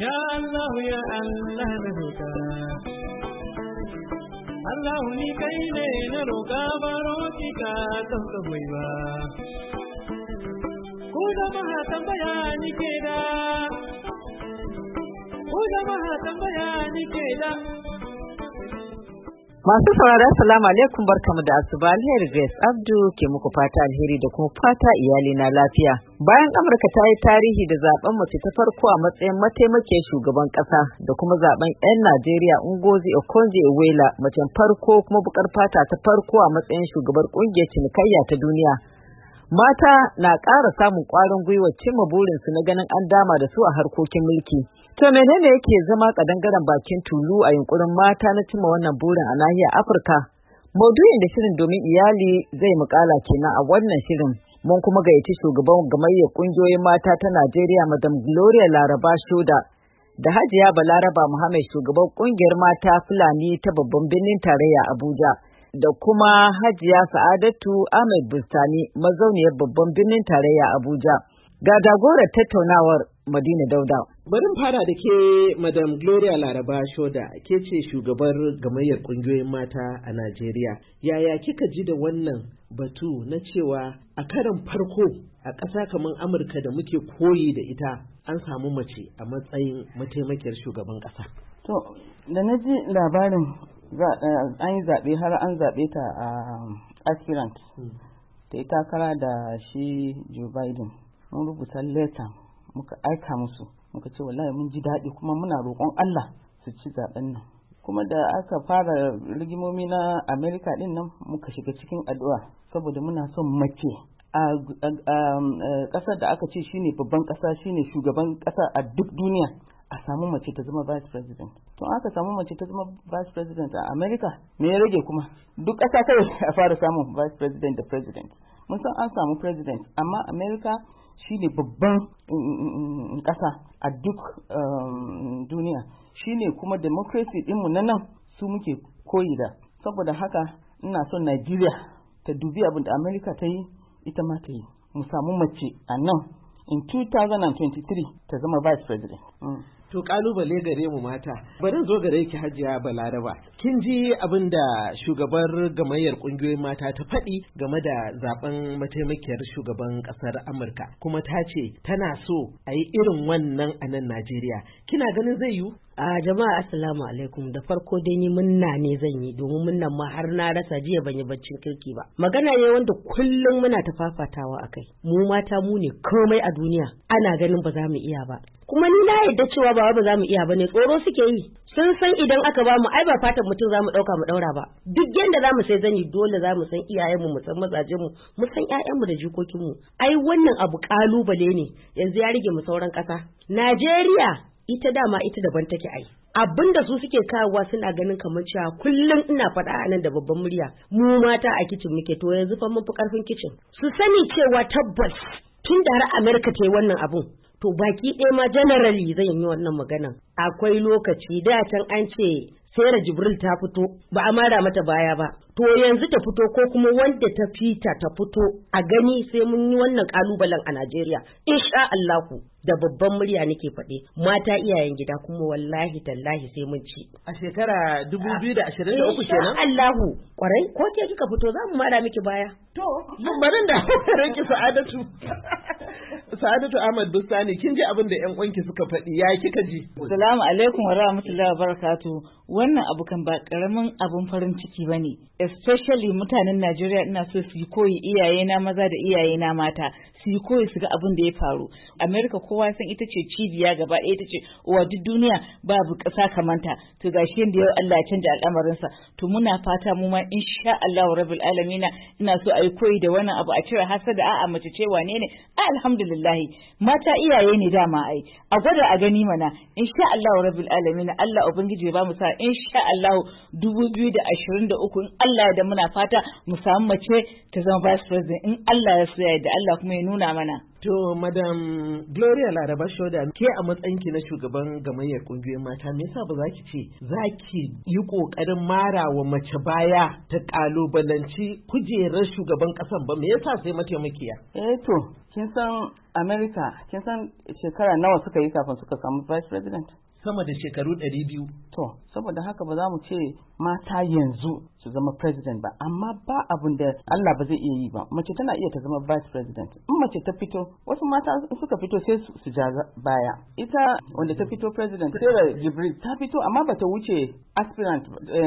Ya Allah ya Allah na roƙa. Allah ni kai ne na roƙa baro ki ka don ka hoyi ba. Ku jama'a tambaya ni ke da. Ku jama'a tambaya ni ke da. Masu saurara assalamu alaikum barkamu da asuba alheri Grace Abdu ke muku fata alheri da kuma fata iyali na lafiya. Bayan Amurka ta yi tarihi da zaben mace ta farko a matsayin mataimakiyar shugaban kasa da kuma zaben 'yan Najeriya Ngozi Okonjo-Iweala macen farko kuma bukar fata ta farko a matsayin shugabar kungiyar cinikayya ta duniya. Mata na ƙara samun ƙwarin gwiwa cimma burinsu na ganin an dama da su a harkokin mulki. To menene yake zama kadangaren bakin tulu a yunkurin mata na cimma wannan burin a nahiyar Afirka? Maudu'in da shirin domin iyali zai mukala kenan a wannan shirin. Mun kuma gayyaci shugaban gamayyar kungiyoyin mata ta Najeriya Madam Gloria Laraba Shoda da Hajiya Balaraba Muhammad shugaban kungiyar mata Fulani ta babban birnin tarayya Abuja da kuma Hajiya Sa'adatu Ahmed Bustani mazauniyar babban birnin tarayya Abuja. Ga jagorar tattaunawar Madina Dauda. Bari fara da ke Madam Gloria Laraba Shoda, ke ce shugabar gamayyar kungiyoyin mata a Najeriya. Yaya kika ji da wannan batu na cewa a karon farko a ƙasa kamar Amurka da muke koyi da ita an samu mace a matsayin mataimakiyar shugaban ƙasa? To, da na ji labarin an yi zaɓe har an zaɓe ta a aspirant ta yi takara da shi Joe Biden. Mun rubuta leta muka aika musu muka ce wallahi mun ji daɗi kuma muna roƙon Allah su ci zaɓen nan. Kuma da aka fara rigimomi na Amerika ɗin nan muka shiga cikin addu'a saboda muna son mace a ƙasar da aka ce shine babban ƙasa shine shugaban ƙasa a duk duniya a samu mace ta zama vice president. To aka samu mace ta zama vice president a Amerika me ya rage kuma duk ƙasa kawai a fara samun vice president da president. Mun san an samu president amma Amerika shine babban ƙasa a duk duniya, shine kuma democracy ɗinmu na nan su muke koyi da. Saboda haka ina son Najeriya ta dubi abin da Amerika ta yi ita ma ta yi, mu samu mace a nan in 2023 ta zama vice president. To kalubale gare mu mata. Bari zo gare ki Hajiya Balaraba. Kin ji abin da shugabar gamayyar kungiyoyin mata ta faɗi game da zaben mataimakiyar shugaban ƙasar Amurka, kuma ta ce tana so a yi irin wannan a nan Najeriya. Kina ganin zai yiwu? A jama'a assalamu alaikum, da farko dai ni munna ne zan yi domin munnan ma har na rasa jiya ban yi baccin kirki ba. Magana ne wanda kullum muna ta fafatawa akai. Mu mata mu ne komai a duniya, ana ganin ba za mu iya ba. Kuma ni na yarda cewa ba za mu iya bane, tsoro suke yi. Sun san idan aka ba mu ai ba fatan mutum za mu dauka mu daura ba. Duk yanda za mu sai zani dole za mu san iyayenmu, mu san mazajenmu, mu san ƴaƴanmu da jikokinmu. Ai wannan abu kalubale ne. Yanzu ya rige mu sauran ƙasa. Najeriya ita dama ita daban take ai. Abinda su suke kawowa suna ganin kamar cewa kullum ina faɗa a nan da babban murya mu mata a kicin muke, to yanzu fa mun fi karfin kicin. Su sani cewa tabbas tun da har Amerika ta yi wannan abun, to baki ɗaya ma generally zan yi wannan magana. Akwai lokaci da can an ce Sarah Jibril ta fito ba a mara mata baya ba, to yanzu ta fito ko kuma wanda ta fita ta fito a gani, sai mun yi wannan kalubalen a Najeriya insha Allahu. Da babban murya nake faɗe mata iyayen gida, kuma wallahi tallahi sai mun ci a shekara 2023 kenan insha Allahu. Kwarai ko ke kika fito za mu mara miki baya. To barin da ranki Sa'adatu Ahmad Bustani, kin ji abin da ƴan uwanki suka faɗi, ya kika ji? Assalamu alaikum wa rahmatullahi wa barakatuh. Wannan abu kan ba karamin abun farin ciki bane, especially mutanen Najeriya. Ina so su yi koyi, iyayena maza da iyayena mata su yi koyi su ga abin da ya faru. Amerika kowa san ita ce cibiya gaba ɗaya, ita ce uwa duk duniya, babu ƙasa kamanta. To gashi yanda yau Allah ya canja al'amarinsa. To muna fata mu ma insha Allah rabbul alamin ina so a yi koyi da wannan abu, a cire hasada, a'a mace ce wane ne, alhamdulillah mata iyaye ne dama ai, a gwada a gani mana insha Allah rabbul alamin. Allah ubangiji ya ba mu sa insha Allah 2023 in Allah ya da muna fata mu samu mace ta zama vice president in Allah ya so ya da Allah kuma ya nuna mana. To, Madam Gloria Laraba Shoda, ke a matsayinki na shugaban gamayyar kungiyoyin mata, me yasa ba za ki ce za ki yi ƙoƙarin mara wa mace baya ta ƙalubalanci kujerar shugaban ƙasan ba? Me yasa sai mataimakiya? To, kin san America, kin san shekara nawa suka yi kafin suka samu vice president? Sama da shekaru 200. To, saboda haka ba za mu ce mata yanzu su zama president ba, amma ba abin da Allah ba zai iya yi ba. Mace tana iya ta zama vice president. In mace ta fito, wasu mata suka fito sai su ja baya. Ita wanda ta fito president, Sarah Jibril, ta fito amma bata wuce aspirant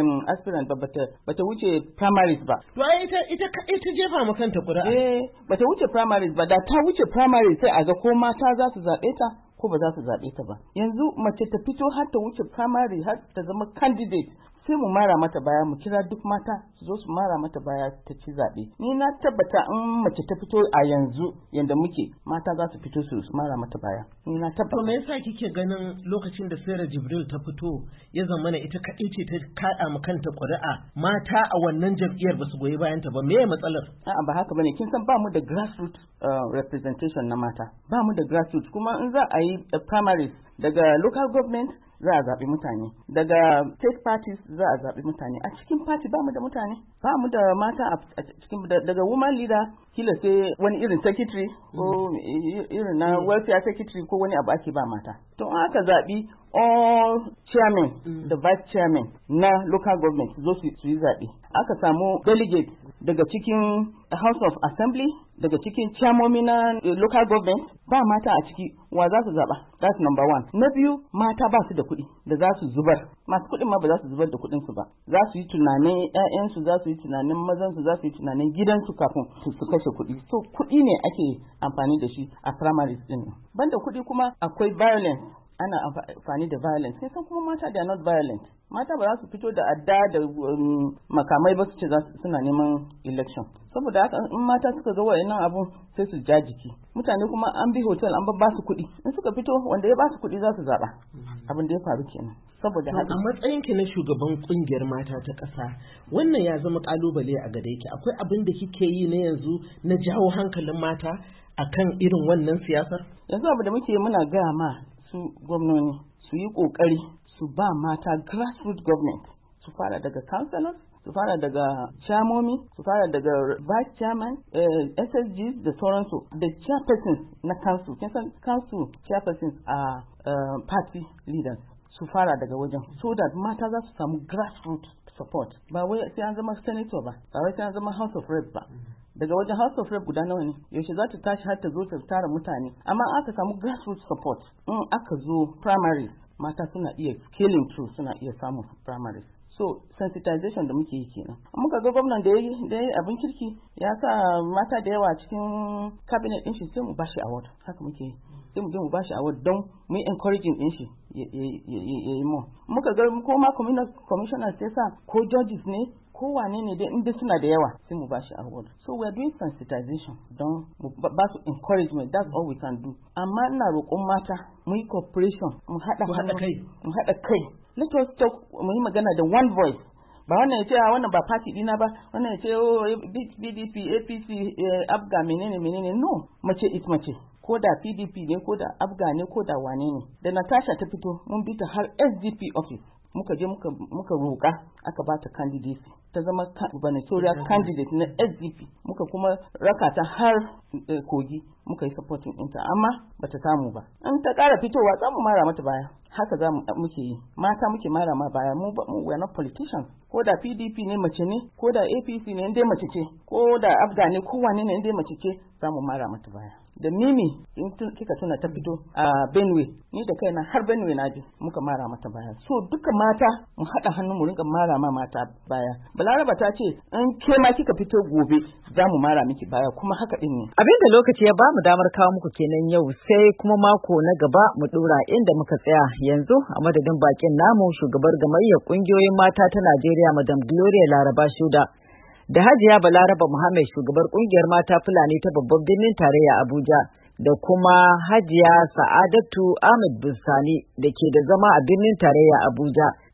ba, bata wuce primaries ba. To ai ita jefa ma kanta ƙuri'a. Bata wuce primaries ba, da ta wuce primaries sai a ga ko mata za su zaɓe ta ko ba za su zaɓe ta ba. Yanzu mace ta fito har ta wuce primary har ta zama candidate, sai mu mara mata baya, mu kira duk mata su zo su mara mata baya ta ci zaɓe. Ni na tabbata in mace ta fito a yanzu yanda muke, mata za su fito su mara mata baya. Ni na tabbata. To me yasa kike ganin lokacin da Sarah Jibril ta fito ya zamana ita kaɗai ce ta kaɗa ma kanta ƙuri'a, mata a wannan jam'iyyar ba su goyi bayan ta ba? Me ya matsalar? A'a, ba haka bane. Kin san ba mu da grassroots representation na mata. Ba mu da grassroots, kuma in za a yi primaries daga local government za a zaɓi mutane, daga state parties za a zaɓi mutane. A cikin party ba mu da mutane, ba mu da mata a cikin, daga woman leader kila sai wani irin secretary ko irin na welfare secretary ko wani abu ake ba mata. To aka zaɓi all chairman da vice chairman na local government zo su yi zaɓe. Aka samu delegate daga cikin House of Assembly, daga cikin chairmomi na local government, ba mata a ciki, wa za su zaɓa? That's number one. Na biyu, mata ba su da kuɗi da za su zubar. Masu kuɗin ma ba za su zubar da kuɗinsu ba. Za su yi tunanin 'ya'yansu, za su yi tunanin mazansu, za su yi tunanin gidansu kafin su kashe kuɗi. So kuɗi ne ake amfani da shi a primaries ɗin. Banda kuɗi kuma akwai violence. Ana amfani da violence. Sai san kuma mata they are not violent. Mata ba za su fito da adda da makamai ba su ce suna neman election. Saboda haka in mata suka ga wayannan abun sai su ja jiki. Mutane kuma an bi hotel an ba su kuɗi. In suka fito wanda ya ba su kuɗi za su zaɓa. Abin da ya faru kenan. Saboda haka a matsayin ki na shugaban kungiyar mata ta ƙasa, wannan ya zama kalubale a gare ki. Akwai abin da kike yi na yanzu na jawo hankalin mata akan irin wannan siyasar? Yanzu abu da muke muna gaya ma su gwamnoni su yi kokari su ba mata grassroots government, su fara daga councillors, su fara daga chairmomi, su fara daga vice chairman, SSGs da sauransu, da chairpersons na council. Kin san council chairpersons a party leaders, su fara daga wajen, so that mata za su samu grassroots support. Ba wai sai an zama senator ba wai sai an zama house of rep ba. Daga wajen house of rep guda nawa ne, yaushe za ta tashi har ta zo ta tara mutane. Amma aka samu grassroots support, in aka zo primaries, mata suna iya scaling through, suna iya samun primaries. So sensitization da muke yi kenan. Muka ga gwamnan da yayi abin kirki, ya sa mata da yawa cikin cabinet din shi, sai mu bashi award. Haka muke yi. Sai mu je mu bashi award don mu encouraging din shi yayi mu. Muka ga ko ma commissioners sai sa ko judges ne ko wane ne dai inda suna da yawa sai mu bashi award. So we are doing sensitization don mu ba su encouragement. That's all we can do. Amma ina roƙon mata mu yi cooperation, mu haɗa kai. Let us talk, mu yi magana da one voice. Ba wannan ya ce wannan ba party dina ba, wannan ya ce PDP, APC, Abga menene. No, mace is mace. Ko da PDP ne, ko da Abga ne, ko da wane ne. Da Natasha ta fito, mun bi ta har SDP office. Muka je muka roƙa aka ba ta candidacy. Ta zama gubernatorial candidate na SDP. Muka kuma raka ta har Kogi, muka yi supporting ɗinta, amma bata samu ba. In ta ƙara fitowa za mu mara mata baya. Haka muke yi. Mata muke mara ma baya. Mu we are not politicians. Ko da PDP ne mace ne, ko da APC ne inda mace ce, ko da Abga ne ko wane ne inda mace ce, za mu mara mata baya. Da Mimi in kika tuna ta fito a Benue, ni da kaina har Benue na je muka mara mata baya. So duka mata mu haɗa hannu mu rinka mara ma mata baya. Balaraba ta ce in ke ma kika fito gobe za mu mara miki baya, kuma haka din ne. Abin da lokaci ya ba mu damar kawo muku kenan yau, sai kuma mako na gaba mu dora inda muka tsaya. Yanzu a madadin bakin namu, shugabar gamayyar kungiyoyin mata ta Najeriya Madam Gloria Laraba Shoda, da Hajiya Balaraba Muhammad, shugabar kungiyar mata Fulani ta babban birnin tarayya Abuja, da kuma Hajiya Sa'adatu Ahmed Busani da ke da zama a birnin tarayya Abuja.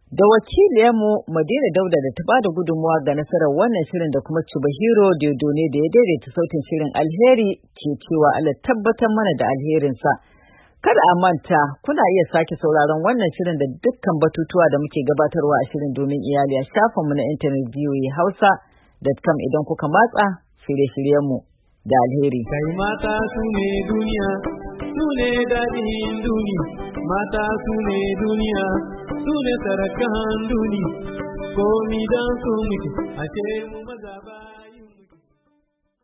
da wakiliyarmu Madina Dauda da ta bada gudunmawa ga nasarar wannan shirin da kuma Chubahiro Diodone da ya daidaita sautin shirin. Alheri ke cewa Allah tabbatar mana da alherinsa. Kada a manta kuna iya sake sauraron wannan shirin da dukkan batutuwa da muke gabatarwa a shirin domin iyali a shafinmu na intanet voahausa.com idan kuka matsa shirye-shiryenmu da alheri. Kai mata su ne duniya, su ne daɗin duniya, mata su ne duniya, su ne sarakan duniya, komi don su muke, a ce mu maza ba.